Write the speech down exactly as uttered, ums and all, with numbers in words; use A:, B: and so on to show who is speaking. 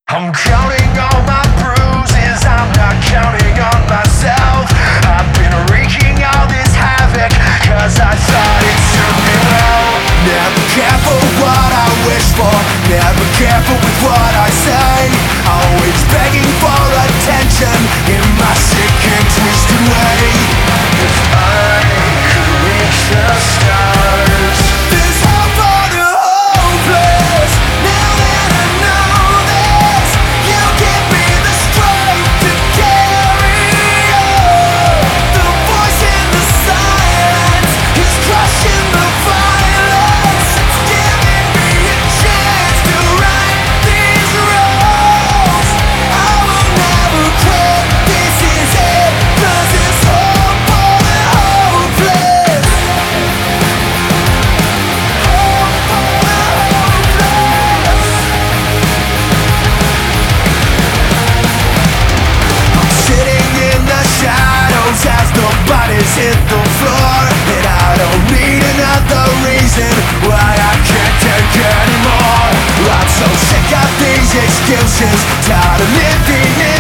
A: I'm counting all my bruises, I'm not counting on myself. I've been wreaking all this havoc, cause I thought it served me well. Never careful what I wish for, never careful with what I say. Always begging for attention in my sick and twisted way. If I could reach the stars, there's hope for the hopeless. Now that I know this, you give me the strength to carry on. The voice in the silence is crushing the violence. It's giving me a chance to right these wrongs. I will never quit, this is it, cause it's hope for the hopeless. Hope for the hopeless. I'm sitting in the shadows as the bodies hit the floor, and I don't need another reason why I can't take anymore. I'm so sick of these excuses, tired of living in